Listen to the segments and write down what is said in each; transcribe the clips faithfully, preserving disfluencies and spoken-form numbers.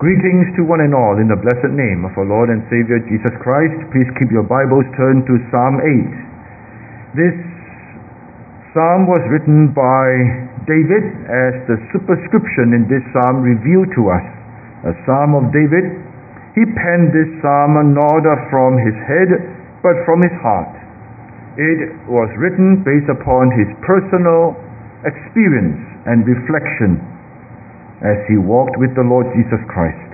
Greetings to one and all in the blessed name of our Lord and Savior Jesus Christ. Please keep your Bibles turned to Psalm eight. This psalm was written by David as the superscription in this psalm revealed to us. A psalm of David. He penned this psalm not from his head but from his heart. It was written based upon his personal experience and reflection as he walked with the Lord Jesus Christ.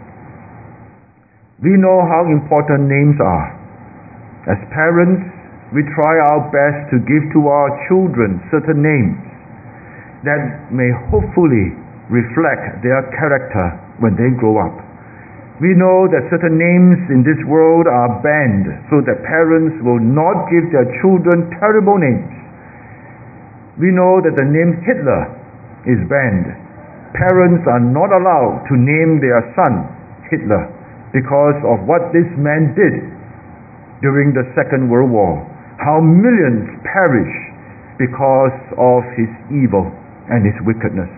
We know how important names are. As parents, we try our best to give to our children certain names that may hopefully reflect their character when they grow up. We know that certain names in this world are banned so that parents will not give their children terrible names. We know that the name Hitler is banned. Parents are not allowed to name their son Hitler because of what this man did during the Second World War. How millions perish because of his evil and his wickedness.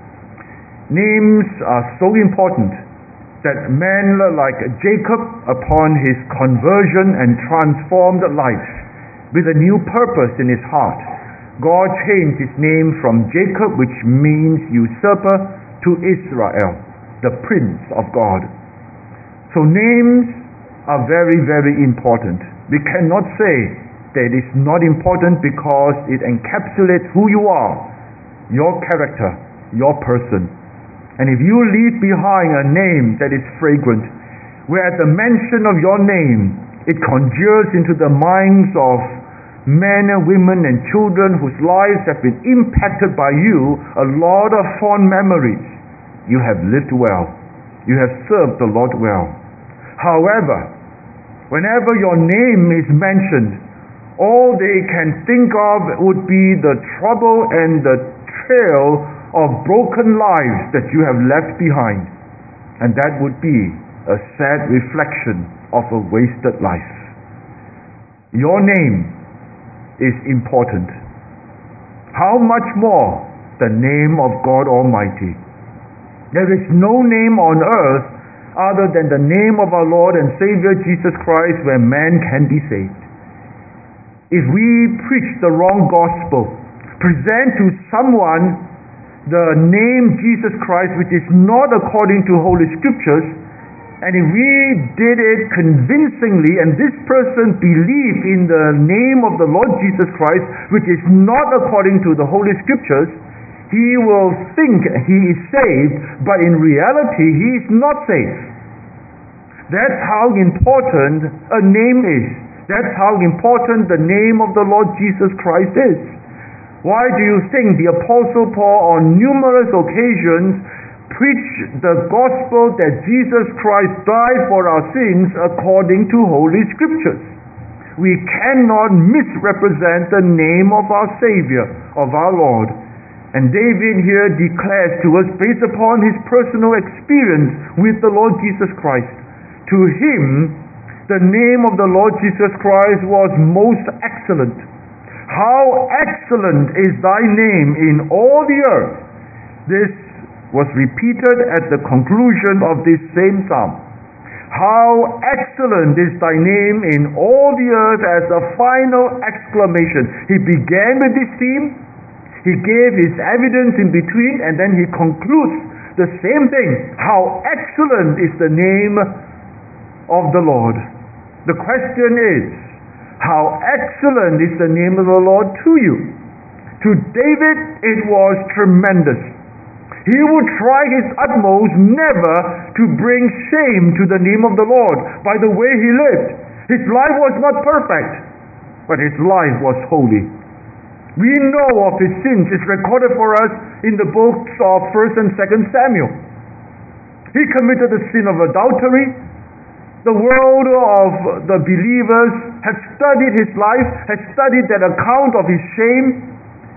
Names are so important that men like Jacob, upon his conversion and transformed life with a new purpose in his heart, God changed his name from Jacob, which means usurper, to Israel, the Prince of God. So names are very, very important. We cannot say that it is not important because it encapsulates who you are, your character, your person. And if you leave behind a name that is fragrant, where at the mention of your name, it conjures into the minds of men and women and children whose lives have been impacted by you a lot of fond memories. You have lived well. You have served the Lord well. However, whenever your name is mentioned, all they can think of would be the trouble and the trail of broken lives that you have left behind. And that would be a sad reflection of a wasted life. Your name is important. How much more the name of God Almighty? There is no name on earth other than the name of our Lord and Savior Jesus Christ where man can be saved. If we preach the wrong gospel, present to someone the name Jesus Christ which is not according to Holy Scriptures, and if we did it convincingly and this person believed in the name of the Lord Jesus Christ, which is not according to the Holy Scriptures, he will think he is saved, but in reality he is not saved. That's how important a name is. That's how important the name of the Lord Jesus Christ is. Why do you think the Apostle Paul on numerous occasions preach the gospel that Jesus Christ died for our sins according to Holy Scriptures? We cannot misrepresent the name of our Savior, of our Lord. And David here declares to us, based upon his personal experience with the Lord Jesus Christ, to him the name of the Lord Jesus Christ was most excellent. How excellent is thy name in all the earth! This was repeated at the conclusion of this same psalm. How excellent is thy name in all the earth, as a final exclamation. He began with this theme, he gave his evidence in between, and then he concludes the same thing. How excellent is the name of the Lord. The question is, how excellent is the name of the Lord to you? To David, it was tremendous. He would try his utmost never to bring shame to the name of the Lord by the way he lived. His life was not perfect, but his life was holy. We know of his sins. It's recorded for us in the books of First and Second Samuel. He committed the sin of adultery. The world of the believers has studied his life, has studied that account of his shame.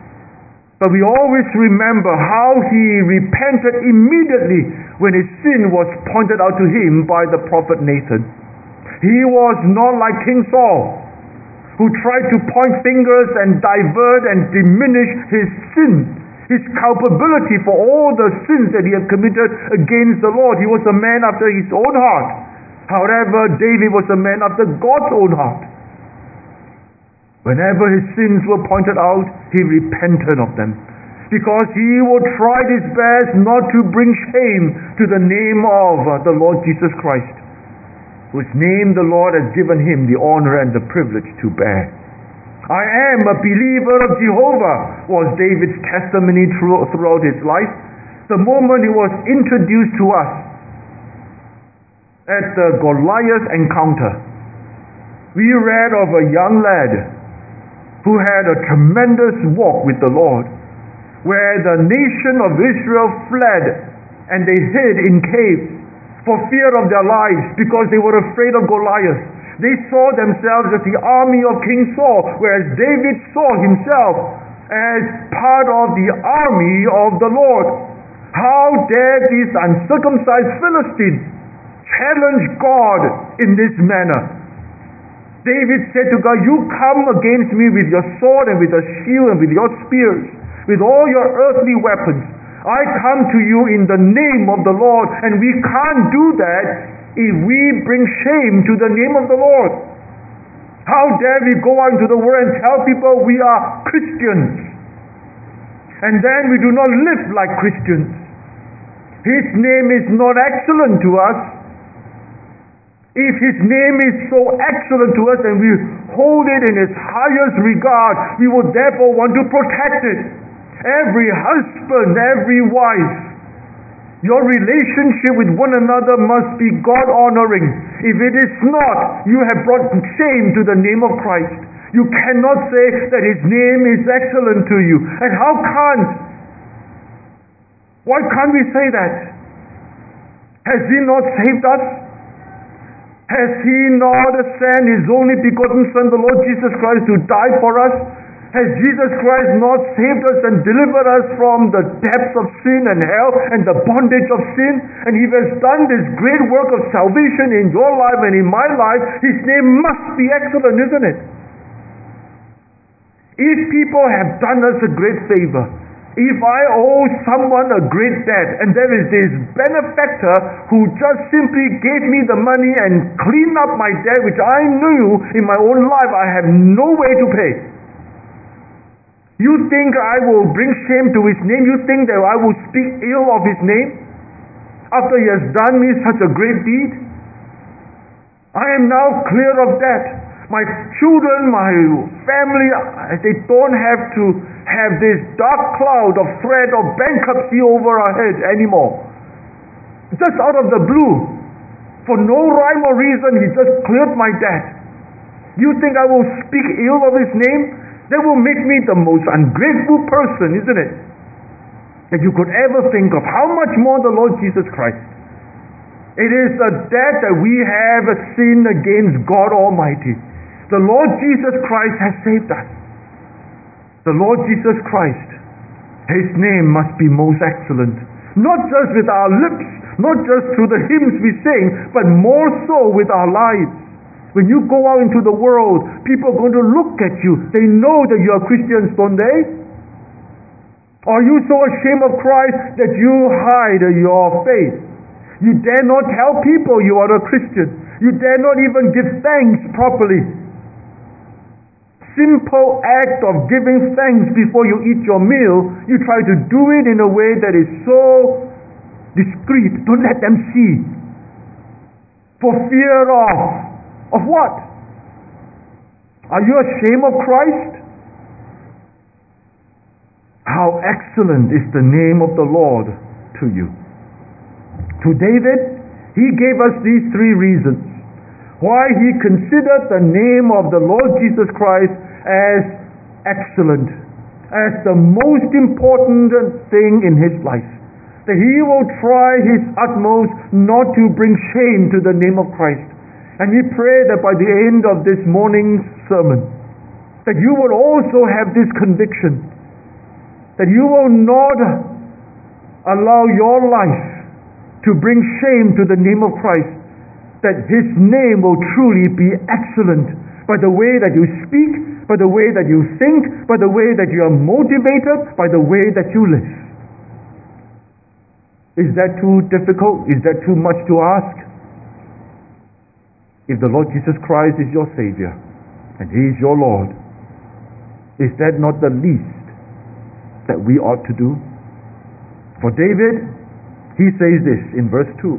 But we always remember how he repented immediately when his sin was pointed out to him by the prophet Nathan. He was not like King Saul, who tried to point fingers and divert and diminish his sin. his culpability for all the sins that he had committed against the Lord. He was a man after his own heart. However, David was a man after God's own heart. Whenever his sins were pointed out, he repented of them, because he would try his best not to bring shame to the name of uh, the Lord Jesus Christ, whose name the Lord has given him the honor and the privilege to bear. I am a believer of Jehovah was David's testimony throughout his life. The moment he was introduced to us at the Goliath encounter, we read of a young lad who had a tremendous walk with the Lord, where the nation of Israel fled and they hid in caves for fear of their lives because they were afraid of Goliath. They saw themselves as the army of King Saul, whereas David saw himself as part of the army of the Lord. How dare these uncircumcised Philistines challenge God in this manner? David said to God, you come against me with your sword and with a shield and with your spears, with all your earthly weapons. I come to you in the name of the Lord, and we can't do that if we bring shame to the name of the Lord. How dare we go out into the world and tell people we are Christians, and then we do not live like Christians? His name is not excellent to us. If his name is so excellent to us and we hold it in its highest regard, we would therefore want to protect it. Every husband, every wife, your relationship with one another must be God-honoring. If it is not, you have brought shame to the name of Christ. You cannot say that his name is excellent to you. And how can't? Why can't we say that? Has he not saved us? Has he not sent his only begotten Son, the Lord Jesus Christ, to die for us? Has Jesus Christ not saved us and delivered us from the depths of sin and hell and the bondage of sin? And he has done this great work of salvation in your life and in my life. His name must be excellent, isn't it? If people have done us a great favor, if I owe someone a great debt, and there is this benefactor who just simply gave me the money and cleaned up my debt, which I knew in my own life I have no way to pay, you think I will bring shame to his name? You think that I will speak ill of his name after he has done me such a great deed? I am now clear of that. My children, my family, they don't have to have this dark cloud of threat of bankruptcy over our heads anymore. Just out of the blue, for no rhyme or reason, he just cleared my debt. You think I will speak ill of his name? That will make me the most ungrateful person, isn't it? That you could ever think of. How much more the Lord Jesus Christ? It is a debt that we have sinned against God Almighty. The Lord Jesus Christ has saved us. The Lord Jesus Christ, his name must be most excellent. Not just with our lips, not just through the hymns we sing, but more so with our lives. When you go out into the world, people are going to look at you. They know that you are Christians, don't they? Are you so ashamed of Christ that you hide your faith? You dare not tell people you are a Christian. You dare not even give thanks properly. Simple act of giving thanks before you eat your meal, you try to do it in a way that is so discreet. Don't let them see. For fear of Of what? Are you ashamed of Christ? How excellent is the name of the Lord to you. To David, he gave us these three reasons why he considered the name of the Lord Jesus Christ as excellent, as the most important thing in his life. That he will try his utmost not to bring shame to the name of Christ. And we pray that by the end of this morning's sermon, that you will also have this conviction, that you will not allow your life to bring shame to the name of Christ, that his name will truly be excellent by the way that you speak, by the way that you think, by the way that you are motivated, by the way that you live. Is that too difficult? Is that too much to ask? If the Lord Jesus Christ is your Savior and He is your Lord, is that not the least that we ought to do? For David, he says this in verse two.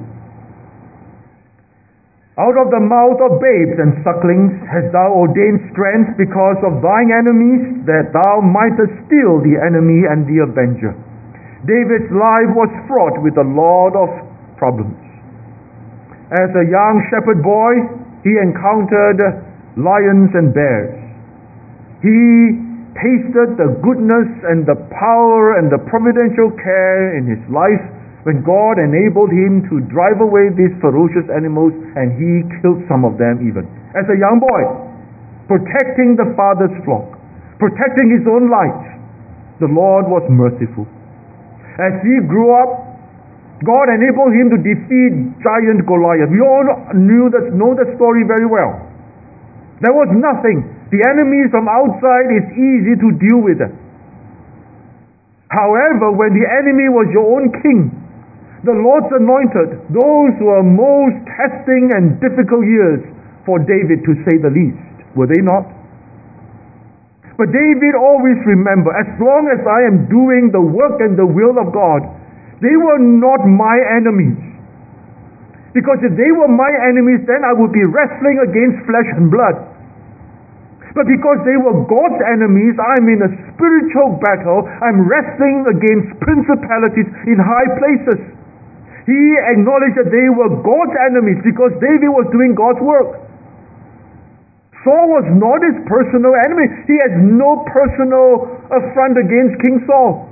Out of the mouth of babes and sucklings hast thou ordained strength because of thine enemies, that thou mightest still the enemy and the avenger. David's life was fraught with a lot of problems. As a young shepherd boy, he encountered lions and bears. He tasted the goodness and the power and the providential care in his life when God enabled him to drive away these ferocious animals, and he killed some of them even. As a young boy, protecting the father's flock, protecting his own life, the Lord was merciful. As he grew up, God enabled him to defeat giant Goliath. We all knew that, know the story very well. There was nothing. The enemies from outside is easy to deal with. However, when the enemy was your own king, the Lord's anointed, those were most testing and difficult years for David, to say the least. Were they not? But David always remembered, as long as I am doing the work and the will of God, they were not my enemies. Because if they were my enemies, then I would be wrestling against flesh and blood. But because they were God's enemies, I'm in a spiritual battle. I'm wrestling against principalities in high places. He acknowledged that they were God's enemies because David was doing God's work. Saul was not his personal enemy. He has no personal affront against King Saul.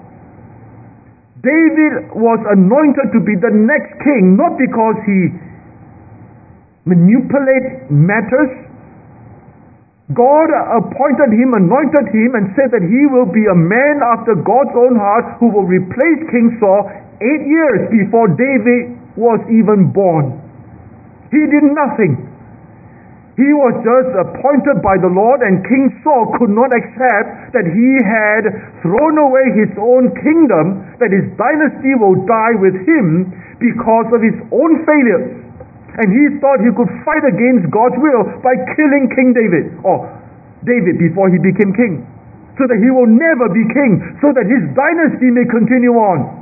David was anointed to be the next king, not because he manipulated matters. God appointed him, anointed him, and said that he will be a man after God's own heart who will replace King Saul eight years before David was even born. He did nothing. He was just appointed by the Lord, and King Saul could not accept that he had thrown away his own kingdom, that his dynasty will die with him because of his own failures. And he thought he could fight against God's will by killing King David, or David before he became king, so that he will never be king, so that his dynasty may continue on.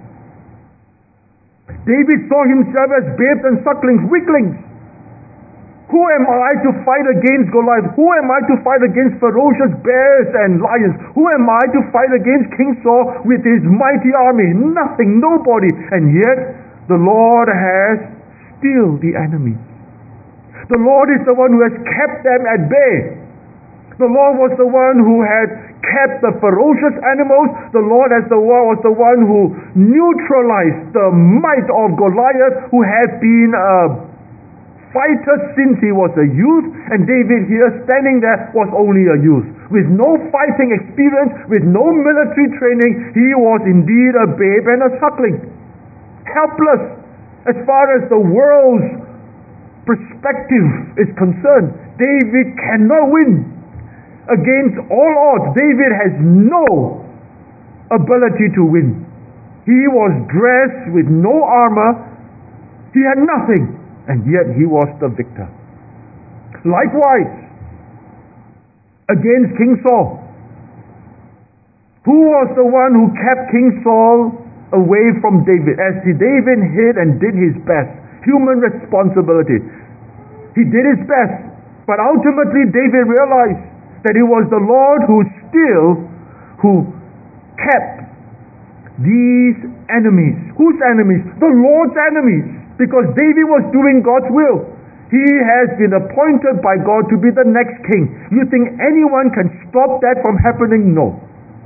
David saw himself as babes and sucklings, weaklings. Who am I to fight against Goliath? Who am I to fight against ferocious bears and lions? Who am I to fight against King Saul with his mighty army? Nothing, nobody. And yet, the Lord has still the enemy. The Lord is the one who has kept them at bay. The Lord was the one who had kept the ferocious animals. The Lord as the was the one who neutralized the might of Goliath, who had been a fighter since he was a youth, and David here standing there was only a youth. With no fighting experience, with no military training, he was indeed a babe and a suckling. Helpless as far as the world's perspective is concerned. David cannot win. Against all odds, David has no ability to win. He was dressed with no armor. He had nothing. And yet he was the victor. Likewise, against King Saul. Who was the one who kept King Saul away from David? As David hid and did his best. Human responsibility. He did his best. But ultimately David realized that it was the Lord who still, who kept these enemies. Whose enemies? The Lord's enemies. Because David was doing God's will. He has been appointed by God to be the next king. You think anyone can stop that from happening? No.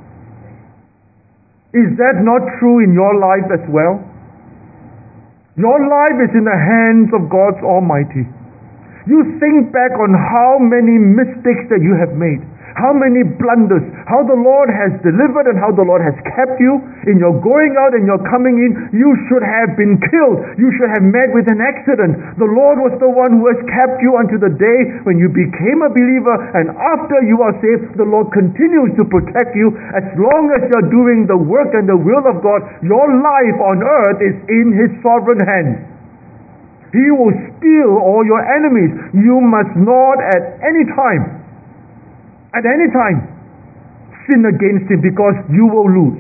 Is that not true in your life as well? Your life is in the hands of God Almighty. You think back on how many mistakes that you have made. how many blunders, how the Lord has delivered and how the Lord has kept you in your going out and your coming in. You should have been killed. You should have met with an accident. The Lord was the one who has kept you until the day when you became a believer, and after you are saved, the Lord continues to protect you. As long as you're doing the work and the will of God, your life on earth is in His sovereign hands. He will steal all your enemies. You must not at any time, at any time, sin against Him, because you will lose.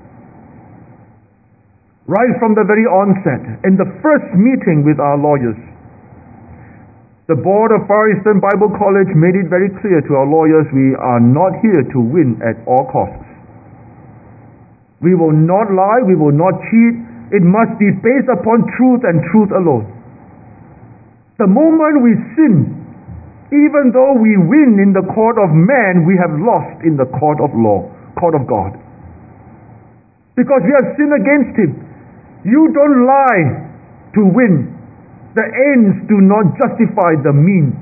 Right from the very onset, in the first meeting with our lawyers, the board of Far Eastern Bible College made it very clear to our lawyers, we are not here to win at all costs. We will not lie, we will not cheat. It must be based upon truth and truth alone. The moment we sin, even though we win in the court of man, we have lost in the court of law, court of God. Because we have sinned against Him. You don't lie to win. The ends do not justify the means.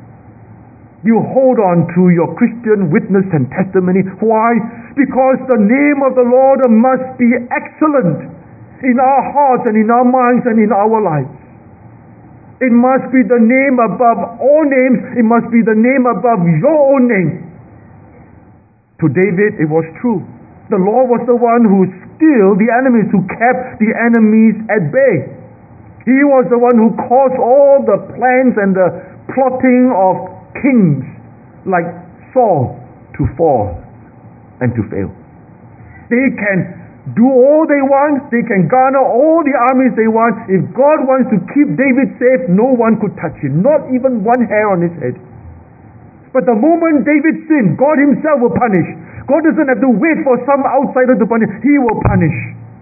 You hold on to your Christian witness and testimony. Why? Because the name of the Lord must be excellent in our hearts and in our minds and in our lives. It must be the name above all names. It must be the name above your own name. To David, it was true. The Lord was the one who stilled the enemies, who kept the enemies at bay. He was the one who caused all the plans and the plotting of kings like Saul to fall and to fail. They can do all they want, they can garner all the armies they want. If God wants to keep David safe, no one could touch him, not even one hair on his head. But the moment David sinned, God Himself will punish. God doesn't have to wait for some outsider to punish. He will punish.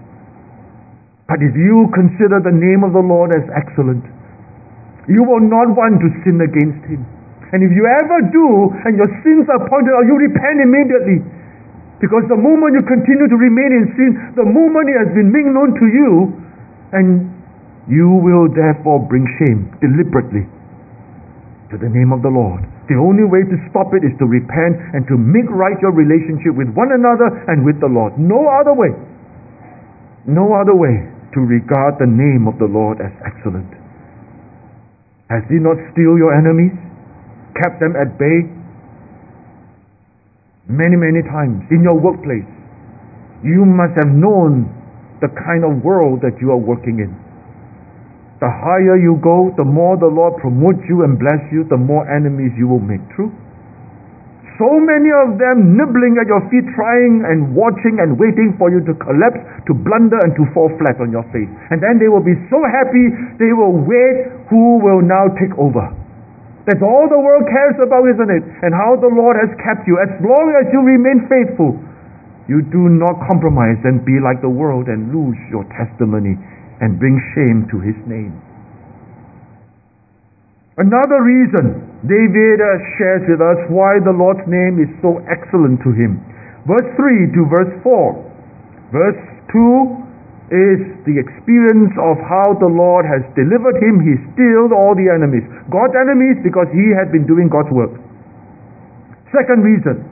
But if you consider the name of the Lord as excellent, you will not want to sin against Him. And if you ever do, and your sins are pointed out, you repent immediately. Because the moment you continue to remain in sin, the moment it has been made known to you, and you will therefore bring shame deliberately to the name of the Lord. The only way to stop it is to repent and to make right your relationship with one another and with the Lord. No other way. No other way to regard the name of the Lord as excellent. Has He not stilled your enemies? Kept them at bay? Many, many times in your workplace, you must have known the kind of world that you are working in. The higher you go, the more the Lord promotes you and bless you, the more enemies you will make. True? So many of them nibbling at your feet, trying and watching and waiting for you to collapse, to blunder and to fall flat on your face. And then they will be so happy, they will wait who will now take over. That's all the world cares about, isn't it? And how the Lord has kept you. As long as you remain faithful, you do not compromise and be like the world and lose your testimony and bring shame to His name. Another reason David uh, shares with us why the Lord's name is so excellent to him. Verse three to verse four. Verse two is the experience of how the Lord has delivered him. He stilled all the enemies. God's enemies, because he had been doing God's work. Second reason.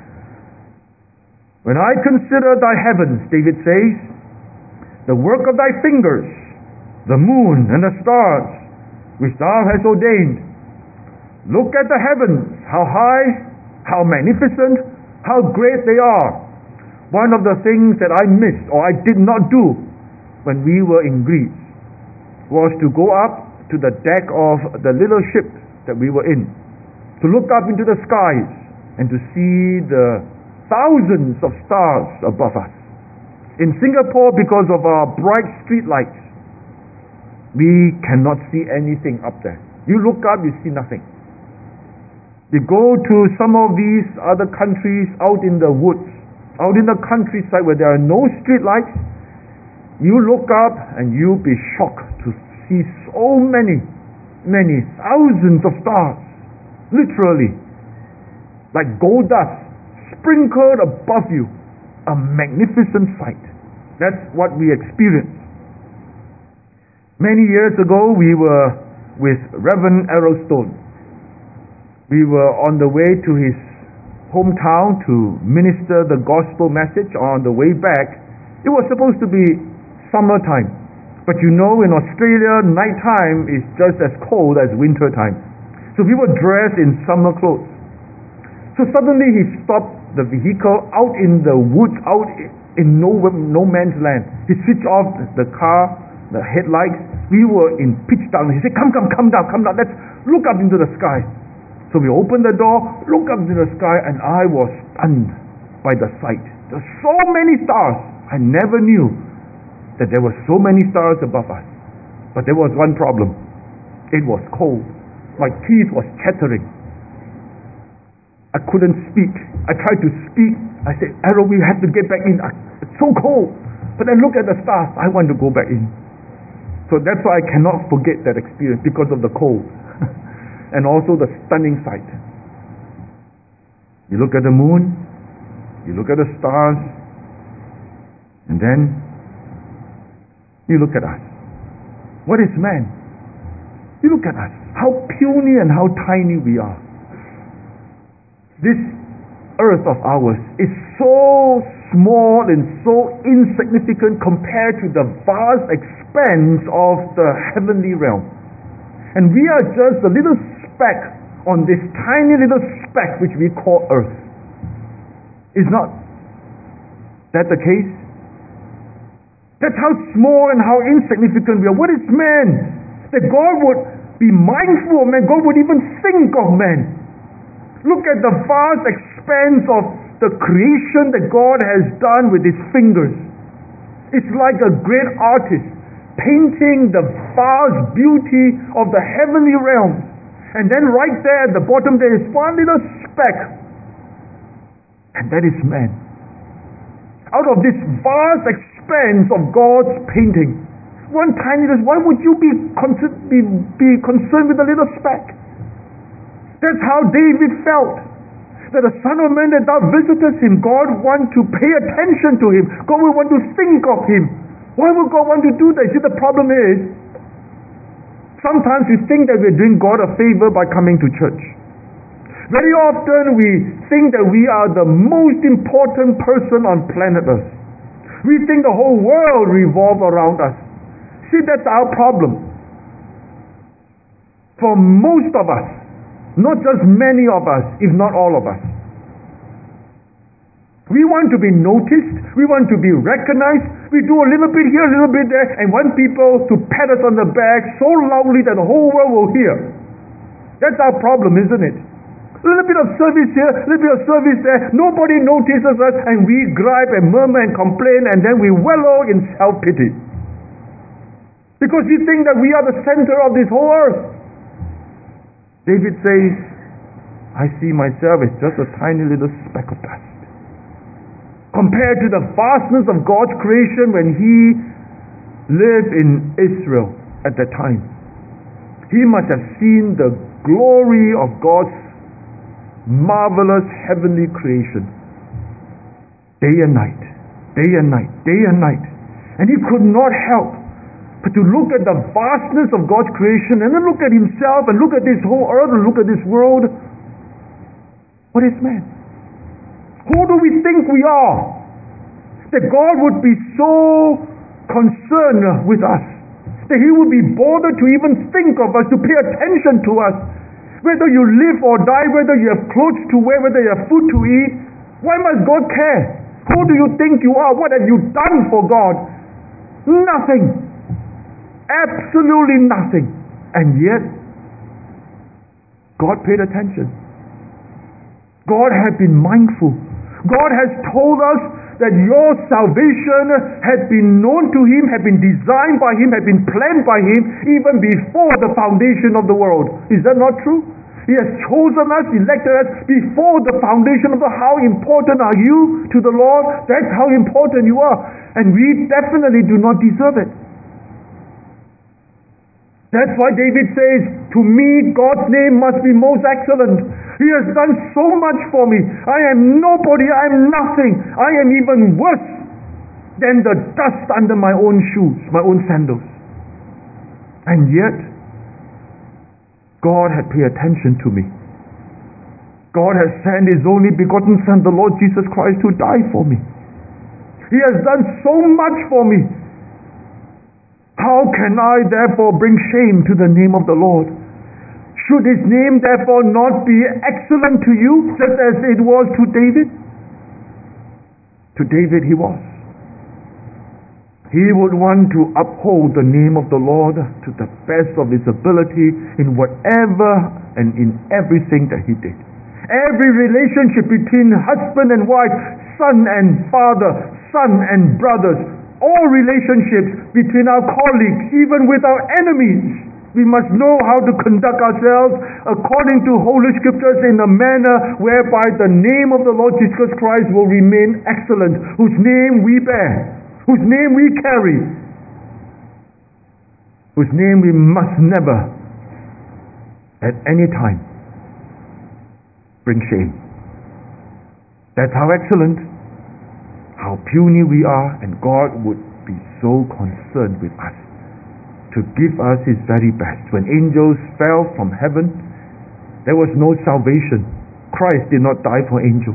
When I consider thy heavens, David says, the work of thy fingers, the moon and the stars, which thou hast ordained. Look at the heavens, how high, how magnificent, how great they are. One of the things that I missed or I did not do when we were in Greece was to go up to the deck of the little ship that we were in, to look up into the skies and to see the thousands of stars above us. In Singapore, because of our bright street lights, we cannot see anything up there. You look up, you see nothing. You go to some of these other countries out in the woods, out in the countryside where there are no street lights, you look up and you'll be shocked to see so many, many thousands of stars, literally, like gold dust, sprinkled above you. A magnificent sight. That's what we experienced. Many years ago, we were with Reverend Arrowstone. We were on the way to his hometown to minister the gospel message. On the way back, it was supposed to be summertime. But you know, in Australia, nighttime is just as cold as winter time. So we were dressed in summer clothes. So suddenly he stopped the vehicle out in the woods, out in no, no man's land. He switched off the car, the headlights. We were in pitch darkness. He said, come, come, come down, come down. Let's look up into the sky. So we opened the door, looked up into the sky, and I was stunned by the sight. There were so many stars. I never knew that there were so many stars above us. But there was one problem. It was cold. My teeth was chattering. I couldn't speak. I tried to speak. I said, Errol, we have to get back in. It's so cold. But I look at the stars. I want to go back in. So that's why I cannot forget that experience, because of the cold. And also the stunning sight. You look at the moon. You look at the stars. And then you look at us. What is man? You look at us. How puny and how tiny we are. This earth of ours is so small and so insignificant compared to the vast expanse of the heavenly realm. And we are just a little speck on this tiny little speck which we call earth. Is not that the case? That's how small and how insignificant we are. What is man? That God would be mindful of man. God would even think of man. Look at the vast expanse of the creation that God has done with his fingers. It's like a great artist painting the vast beauty of the heavenly realms. And then right there at the bottom there is one little speck. And that is man. Out of this vast expanse of God's painting, one tiny little, why would you be, con- be, be concerned with a little speck? That's how David felt. That the Son of Man that thou visitest him, God want to pay attention to him. God will want to think of him. Why would God want to do that? See, the problem is, sometimes we think that we're doing God a favor by coming to church. Very often we think that we are the most important person on planet Earth. We think the whole world revolves around us. See, that's our problem. For most of us, not just many of us, if not all of us. We want to be noticed. We want to be recognized. We do a little bit here, a little bit there, and want people to pat us on the back so loudly that the whole world will hear. That's our problem, isn't it? A little bit of service here, a little bit of service there. Nobody notices us, and we gripe and murmur and complain, and then we wallow in self-pity. Because we think that we are the center of this whole earth. David says, I see myself as just a tiny little speck of dust. Compared to the vastness of God's creation when he lived in Israel at that time. He must have seen the glory of God's marvelous heavenly creation. Day and night, day and night, day and night. And he could not help but to look at the vastness of God's creation and then look at himself and look at this whole earth and look at this world. What is man? Who do we think we are? That God would be so concerned with us. That he would be bothered to even think of us, to pay attention to us. Whether you live or die, whether you have clothes to wear, whether you have food to eat. Why must God care? Who do you think you are? What have you done for God? Nothing. Absolutely nothing. And yet, God paid attention. God had been mindful. God has told us that your salvation had been known to him, had been designed by him, had been planned by him even before the foundation of the world. Is that not true? He has chosen us, elected us before the foundation of the world. How important are you to the Lord? That's how important you are. And we definitely do not deserve it. That's why David says, to me God's name must be most excellent. He has done so much for me. I am nobody, I am nothing. I am even worse than the dust under my own shoes, my own sandals. And yet, God had paid attention to me. God has sent His only begotten Son, the Lord Jesus Christ, to die for me. He has done so much for me. How can I therefore bring shame to the name of the Lord? Should His name therefore not be excellent to you, just as it was to David? To David he was. He would want to uphold the name of the Lord to the best of his ability in whatever and in everything that he did. Every relationship between husband and wife, son and father, son and brothers, all relationships between our colleagues, even with our enemies, we must know how to conduct ourselves according to Holy Scriptures in a manner whereby the name of the Lord Jesus Christ will remain excellent, whose name we bear, whose name we carry, whose name we must never, at any time, bring shame. That's how excellent, how puny we are, and God would be so concerned with us to give us His very best. When angels fell from heaven, there was no salvation. Christ did not die for angels.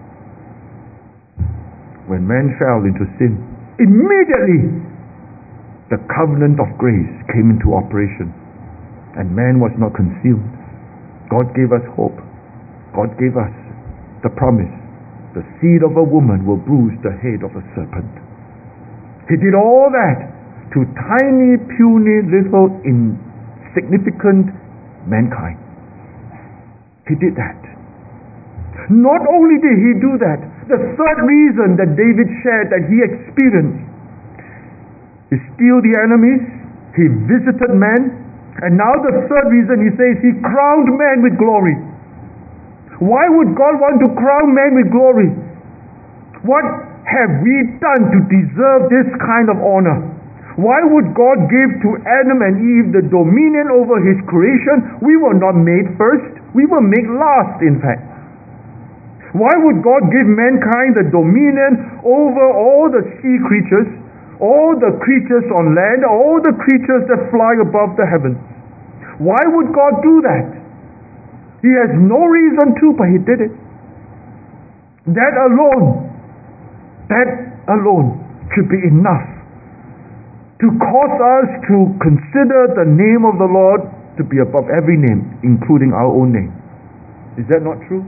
When man fell into sin, immediately the covenant of grace came into operation, and man was not consumed. God gave us hope. God gave us the promise. The seed of a woman will bruise the head of a serpent. He did all that to tiny, puny, little, insignificant mankind. He did that. Not only did He do that, the third reason that David shared that he experienced, He slew the enemies, He visited men, and now the third reason He says He crowned man with glory. Why would God want to crown man with glory? What have we done to deserve this kind of honor? Why would God give to Adam and Eve the dominion over His creation? We were not made first. We were made last, in fact. Why would God give mankind the dominion over all the sea creatures, all the creatures on land, all the creatures that fly above the heavens? Why would God do that? He has no reason to, but He did it. That alone, that alone should be enough to cause us to consider the name of the Lord to be above every name, including our own name. Is that not true?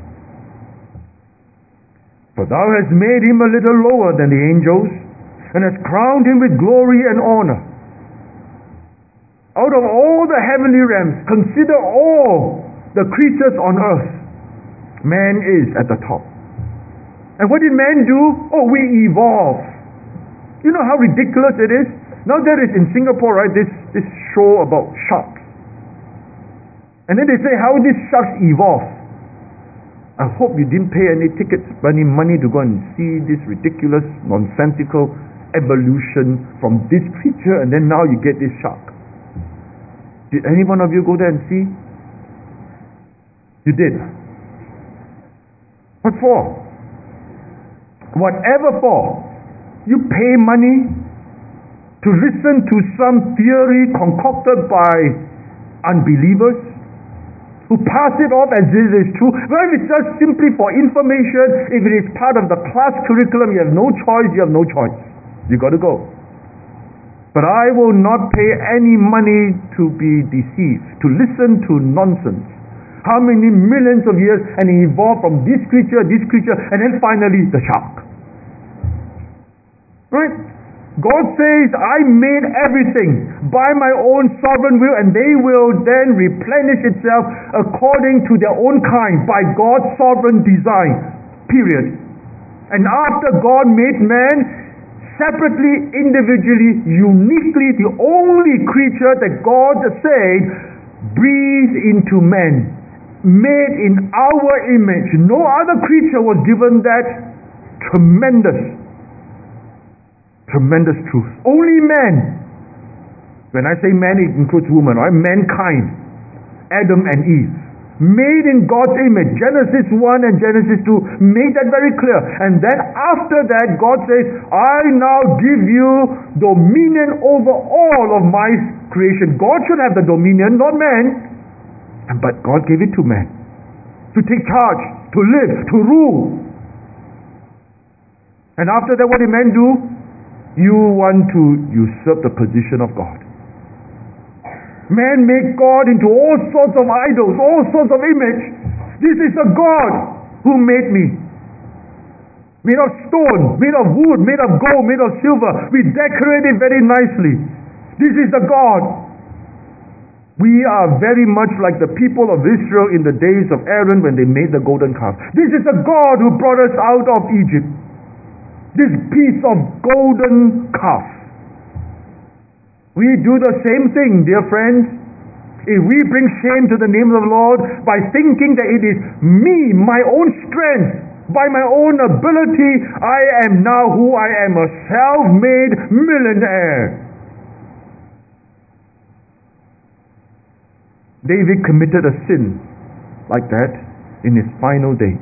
For Thou hast made Him a little lower than the angels, and hast crowned Him with glory and honor. Out of all the heavenly realms, consider all the creatures on earth. Man is at the top. And what did man do? Oh, we evolve. You know how ridiculous it is? Now there is in Singapore, right, this, this show about sharks. And then they say how these sharks evolve. I hope you didn't pay any tickets, any money to go and see this ridiculous, nonsensical evolution from this creature, and then now you get this shark. Did any one of you go there and see? You did. What for? Whatever for. You pay money to listen to some theory concocted by unbelievers who pass it off as if it is true. Well, if it's just simply for information, if it is part of the class curriculum, you have no choice, you have no choice. You got to go. But I will not pay any money to be deceived, to listen to nonsense. How many millions of years, and it evolved from this creature, this creature, and then finally the shark. Right? God says, I made everything by my own sovereign will, and they will then replenish itself according to their own kind by God's sovereign design. Period. And after God made man separately, individually, uniquely, the only creature that God said, breathe into man, made in our image. No other creature was given that tremendous Tremendous truth. Only man. When I say man, it includes woman, right? Mankind. Adam and Eve. Made in God's image. Genesis one and Genesis two made that very clear. And then after that, God says, I now give you dominion over all of my creation. God should have the dominion, not man. But God gave it to man. to take charge, to live, to rule. And after that, what did men do? You want to usurp the position of God. Men make God into all sorts of idols, all sorts of image. This is a God who made me. Made of stone, made of wood, made of gold, made of silver. We decorate it very nicely. This is a God. We are very much like the people of Israel in the days of Aaron when they made the golden calf. This is a God who brought us out of Egypt. This piece of golden calf. We do the same thing, dear friends. If we bring shame to the name of the Lord by thinking that it is me, my own strength, by my own ability, I am now who I am, a self-made millionaire. David committed a sin like that in his final days.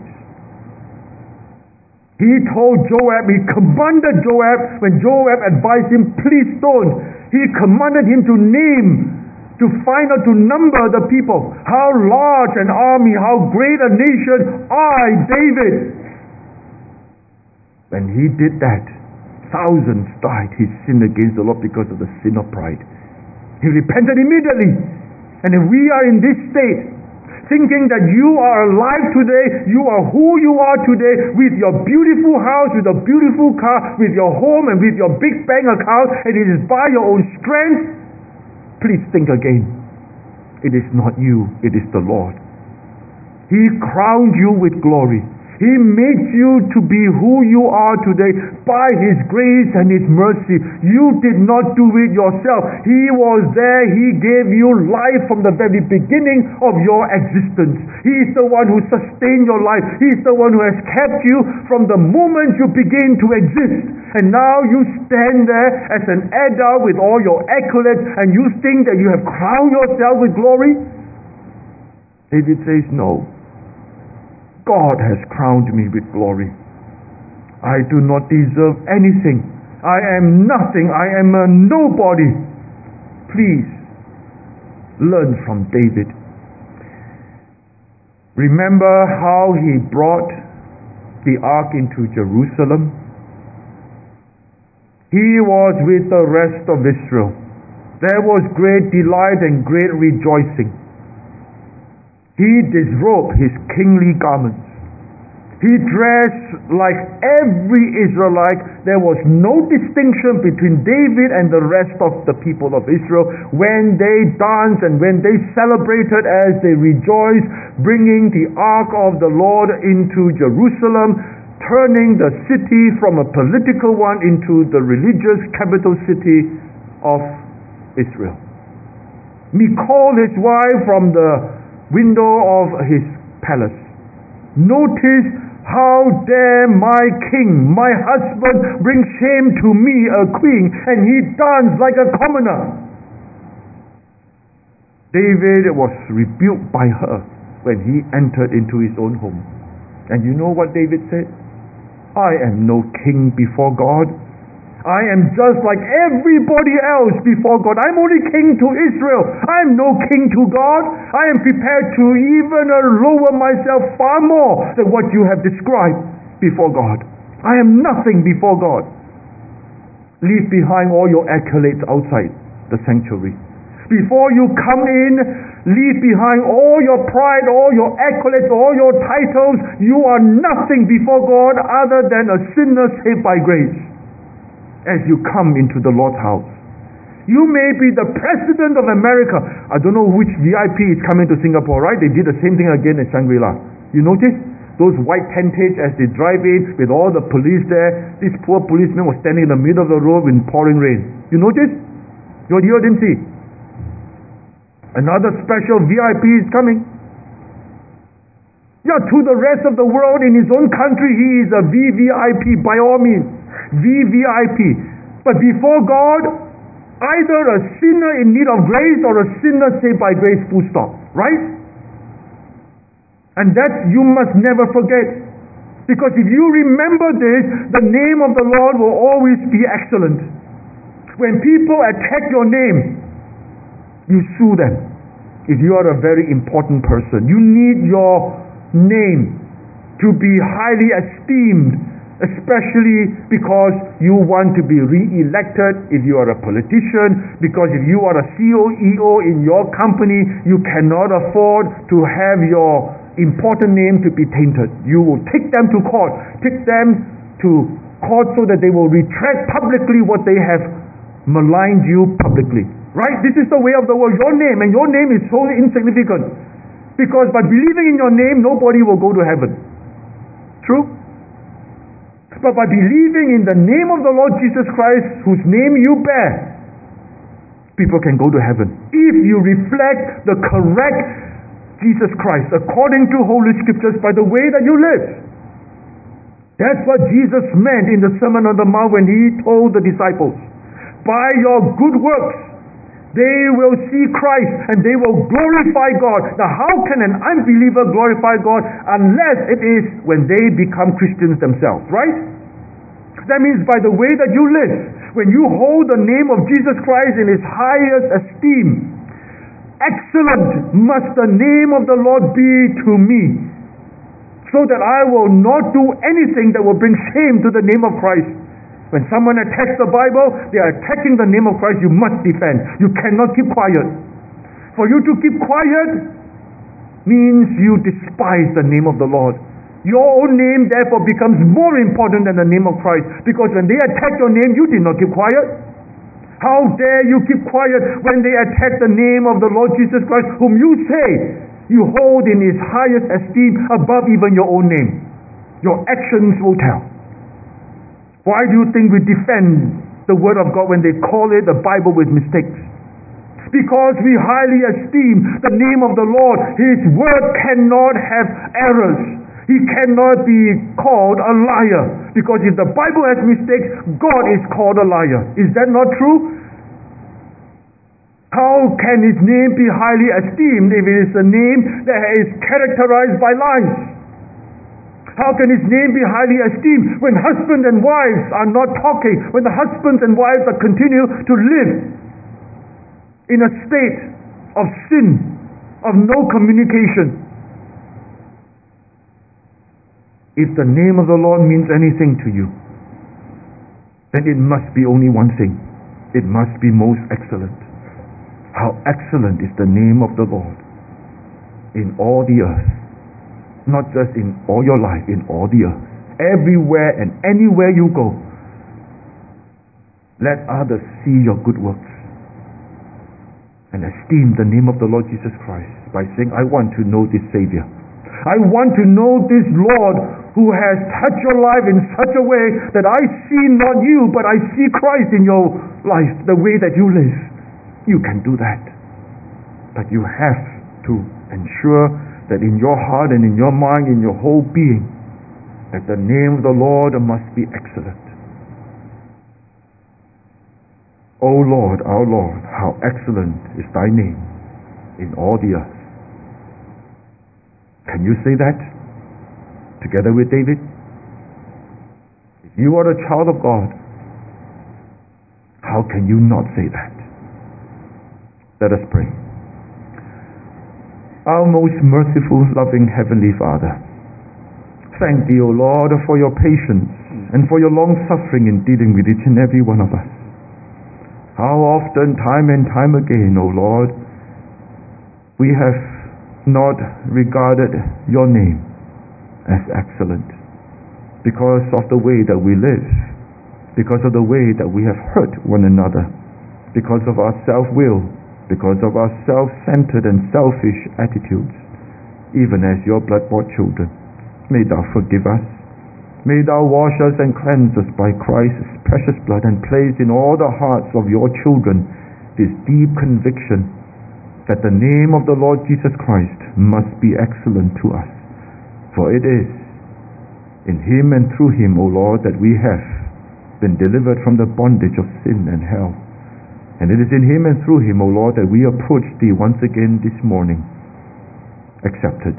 He told Joab, he commanded Joab, when Joab advised him, please don't. He commanded him to name, to find out, to number the people. How large an army, how great a nation I, David. When he did that, thousands died. He sinned against the Lord because of the sin of pride. He repented immediately. And if we are in this state, thinking that you are alive today, you are who you are today, with your beautiful house, with a beautiful car, with your home and with your big bank account, and it is by your own strength, please think again. It is not you, it is the Lord. He crowned you with glory. He made you to be who you are today by His grace and His mercy. You did not do it yourself. He was there. He gave you life from the very beginning of your existence. He is the one who sustained your life. He is the one who has kept you from the moment you begin to exist. And now you stand there as an adult with all your accolades and you think that you have crowned yourself with glory? David says, no. God has crowned me with glory. I do not deserve anything. I am nothing. I am a nobody. Please, learn from David. Remember how he brought the ark into Jerusalem? He was with the rest of Israel. There was great delight and great rejoicing. He disrobed his kingly garments. He dressed like every Israelite. There was no distinction between David and the rest of the people of Israel when they danced and when they celebrated as they rejoiced, bringing the ark of the Lord into Jerusalem, turning the city from a political one into the religious capital city of Israel. Michal, his wife, from the window of his palace. Notice, how dare my king, my husband, bring shame to me, a queen, and he danced like a commoner. David was rebuked by her when he entered into his own home. And you know what David said? I am no king before God. I am just like everybody else before God. I'm only king to Israel. I'm no king to God. I am prepared to even lower myself far more than what you have described before God. I am nothing before God. Leave behind all your accolades outside the sanctuary. Before you come in, leave behind all your pride, all your accolades, all your titles. You are nothing before God other than a sinner saved by grace. As you come into the Lord's house, you may be the President of America. I don't know which V I P is coming to Singapore, right? They did the same thing again at Shangri-La. You notice? Those white tentage as they drive in with all the police there. This poor policeman was standing in the middle of the road in pouring rain. You notice? You didn't see? Another special V I P is coming. Yeah, to the rest of the world, in his own country, he is a V V I P by all means. V V I P. But before God, either a sinner in need of grace or a sinner saved by grace, full stop. Right? And that you must never forget. Because if you remember this, the name of the Lord will always be excellent. When people attack your name, you sue them. If you are a very important person, you need your name to be highly esteemed, especially because you want to be re-elected if you are a politician, because if you are a C E O in your company, you cannot afford to have your important name to be tainted. You will take them to court, take them to court so that they will retract publicly what they have maligned you publicly. Right? This is the way of the world. Your name, and your name is so insignificant. Because by believing in your name, nobody will go to heaven. True? But by believing in the name of the Lord Jesus Christ, whose name you bear, people can go to heaven. If you reflect the correct Jesus Christ according to Holy Scriptures by the way that you live. That's what Jesus meant in the Sermon on the Mount when he told the disciples, by your good works, they will see Christ and they will glorify God. Now how can an unbeliever glorify God unless it is when they become Christians themselves, right? That means by the way that you live, when you hold the name of Jesus Christ in his highest esteem, excellent must the name of the Lord be to me, so that I will not do anything that will bring shame to the name of Christ. When someone attacks the Bible, they are attacking the name of Christ. You must defend. You cannot keep quiet. For you to keep quiet means you despise the name of the Lord. Your own name therefore becomes more important than the name of Christ. Because when they attack your name, you did not keep quiet. How dare you keep quiet when they attack the name of the Lord Jesus Christ, whom you say you hold in his highest esteem above even your own name. Your actions will tell. Why do you think we defend the Word of God when they call it the Bible with mistakes? Because we highly esteem the name of the Lord. His Word cannot have errors. He cannot be called a liar. Because if the Bible has mistakes, God is called a liar. Is that not true? How can his name be highly esteemed if it is a name that is characterized by lies? How can his name be highly esteemed when husband and wives are not talking, when the husbands and wives are continue to live in a state of sin, of no communication? If the name of the Lord means anything to you, then it must be only one thing. It must be most excellent. How excellent is the name of the Lord in all the earth. Not just in all your life, in all the earth. Everywhere and anywhere you go. Let others see your good works and esteem the name of the Lord Jesus Christ by saying, I want to know this Savior. I want to know this Lord who has touched your life in such a way that I see not you, but I see Christ in your life, the way that you live. You can do that. But you have to ensure that in your heart and in your mind, in your whole being, that the name of the Lord must be excellent. O Lord, our Lord, how excellent is thy name in all the earth. Can you say that together with David? If you are a child of God, how can you not say that? Let us pray. Our most merciful, loving Heavenly Father, thank thee, O Lord, for your patience and for your long suffering in dealing with each and every one of us. How often, time and time again, O Lord, we have not regarded your name as excellent because of the way that we live, because of the way that we have hurt one another, because of our self-will, because of our self-centered and selfish attitudes, even as your blood-bought children. May thou forgive us. May thou wash us and cleanse us by Christ's precious blood, and place in all the hearts of your children this deep conviction that the name of the Lord Jesus Christ must be excellent to us. For it is in him and through him, O Lord, that we have been delivered from the bondage of sin and hell. And it is in him and through him, O Lord, that we approach thee once again this morning, accepted.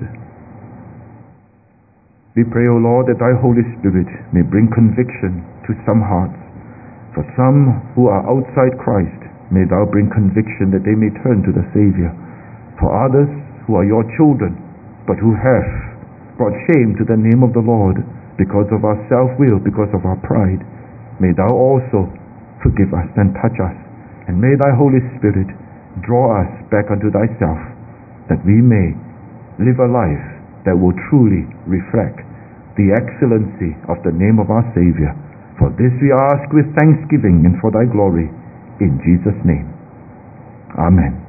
We pray, O Lord, that thy Holy Spirit may bring conviction to some hearts. For some who are outside Christ, may thou bring conviction that they may turn to the Savior. For others who are your children, but who have brought shame to the name of the Lord because of our self-will, because of our pride, may thou also forgive us and touch us, and may thy Holy Spirit draw us back unto thyself, that we may live a life that will truly reflect the excellency of the name of our Savior. For this we ask with thanksgiving and for thy glory, in Jesus' name. Amen.